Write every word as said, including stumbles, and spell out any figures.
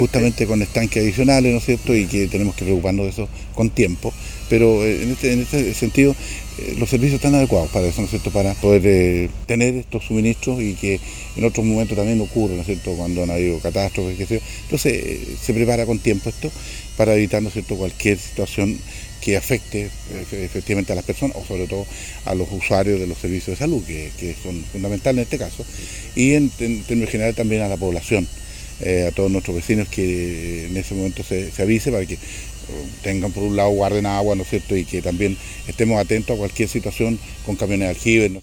justamente con estanques adicionales, ¿no es cierto?, y que tenemos que preocuparnos de eso con tiempo, pero eh, en, este, en este sentido eh, los servicios están adecuados para eso, ¿no es cierto?, para poder eh, tener estos suministros y que en otros momentos también ocurre, ¿no es cierto?, cuando han habido catástrofes, qué sé yo. Entonces eh, se prepara con tiempo esto para evitar, ¿no es cierto?, cualquier situación que afecte eh, efectivamente a las personas o sobre todo a los usuarios de los servicios de salud, que, que son fundamentales en este caso, y en, en términos generales también a la población. Eh, a todos nuestros vecinos que en ese momento se, se avise para que tengan por un lado guarden agua, ¿no es cierto?, y que también estemos atentos a cualquier situación con camiones de aljibe, ¿no?